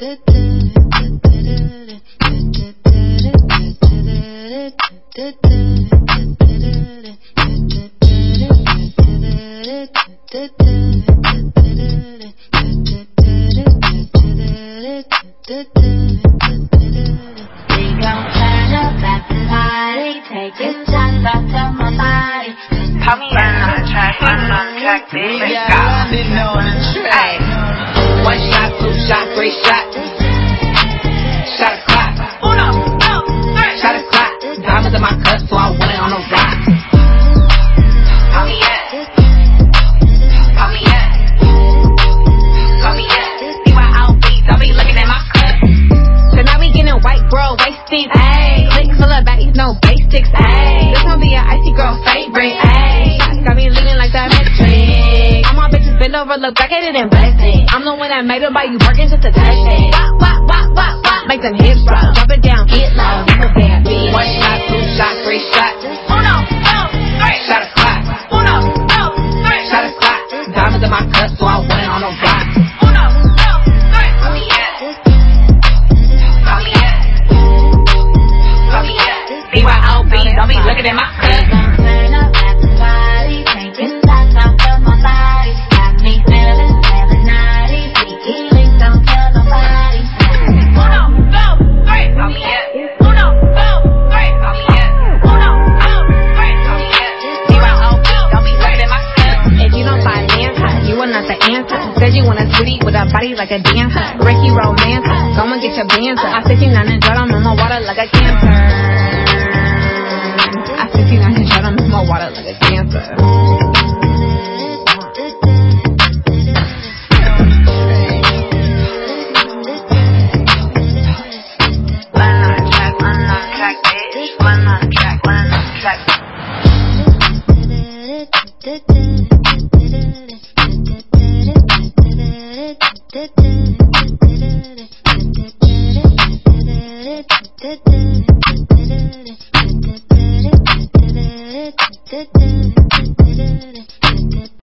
One shot, two shot, three shot. Shot a clock. Shot a clock. Diamonds in my cup, so I went on a rock. Call me up. Call me up. Call me up. BYOB, don't be looking at my cup. So now we getting white girl wasted. Ayy. Click full of baddies, no basics. Ayy. This gon' be an icy girl favorite. Ayy. Got me leaning like that metric. All my bitches bend over, look back at it and bless it. I'm the one that made it by you working just to touch it. Make them hips rock, drop it down, get low. I'm a bad bitch. One shot, two shot, three shot. Shot a clock. Shot a clock. Diamonds in my cup, so I went on a rock. Call me up. Call me up. Call me up. BYOB, don't be looking at my cup. Said you want a sweetie with a body like a dancer. Ricky romance, go and get your bands up. I 69 and drought, I'm in my water like a cancer. I 69 and drought, I'm in my water like a cancer. Did